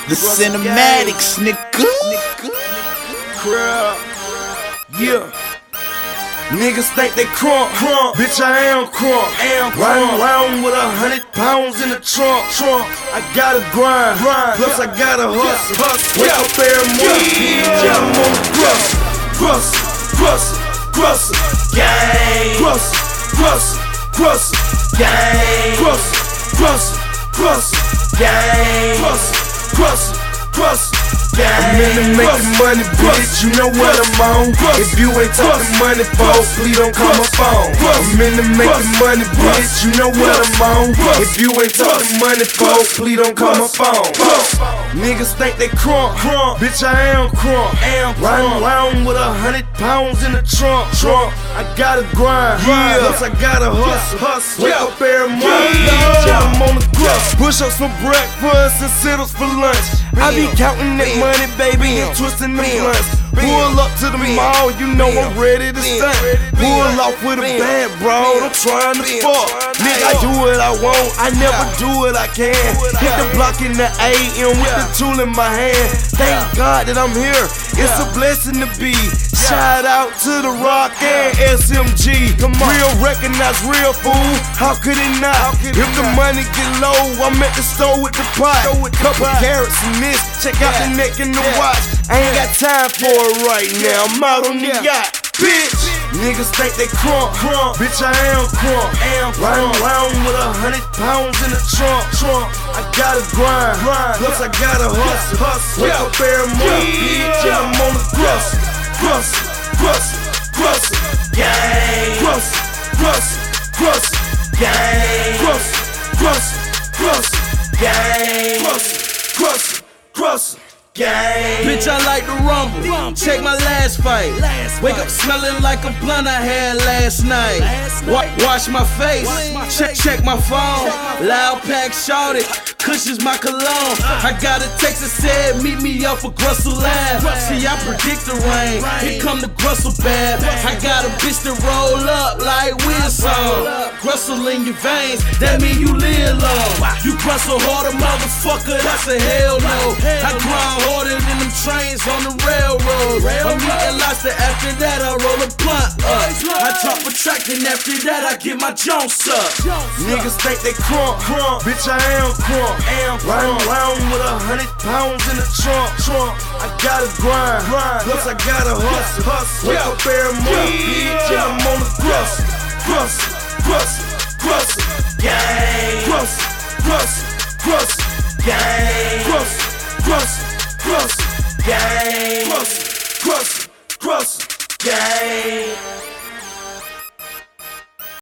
The cinematics, nigga. Crowd. Yeah. Niggas think they crunk. Bitch, I am crunk. Riding around with 100 pounds in the trunk. I gotta grind. Plus I gotta hustle. Wake up every morning, bitch, I'm on the crust. Gang. Crust. Gang. Crust. I'm in to making money, bitch, you know what I'm on. If you ain't talking money, folks, please don't call my phone. I'm in to making money, bitch, you know what I'm on. If you ain't talking money, folks, please don't call my phone. Niggas think they crunk. Bitch, I am crunk. Riding around with 100 pounds in the trunk. I gotta grind. Plus I gotta hustle. Wake up every morning, bitch, I'm on the crust. Push-ups for breakfast and sit-ups for lunch. I be counting that money, baby, and twisting the blunts. Pull up to the mall, you know I'm ready to stunt. Pull off with a bad bro, I'm trying to fuck. Nigga, I do what I want, I never do what I can. Hit the block in the AM with the tool in my hand. Thank God that I'm here, it's a blessing to be. Shout out to the Rock and SMG. Real recognize real, fool, how could it not? If the money get low, I'm at the store with the pot. Couple carrots in this, check out the neck and the watch. I ain't got time for it right now, I'm out on the yacht. Bitch, niggas think they crunk. Bitch, I am crunk. Riding around with 100 pounds in the trunk. I gotta grind. Plus I gotta hustle. Wake up every morning, bitch, and I'm on the crust. Gang. Gang. Bitch, I like to rumble. Check my last fight. Wake up smelling like a blunt I had last night. Wash my face. Check my phone. Loud pack shorty. Cushions my cologne. I got a text that said meet me up for Grussel Lab. See, I predict the rain. Here come the Grussel Bab. I got a bitch that roll up like Wilson. Grussel in your veins, that mean you live long. You Grussel harder, motherfucker, that's a hell no. I grind harder than them trains on the railroad. I'm eating lobster, after that I roll a blunt up. I drop a track and after that I get my Jones up. Niggas think they crunk. Bitch, I am crunk. Riding around with 100 pounds in the trunk. I gotta grind. Plus I gotta hustle. Wake up every morning, bitch, and I'm on the crust. Gang. Gang.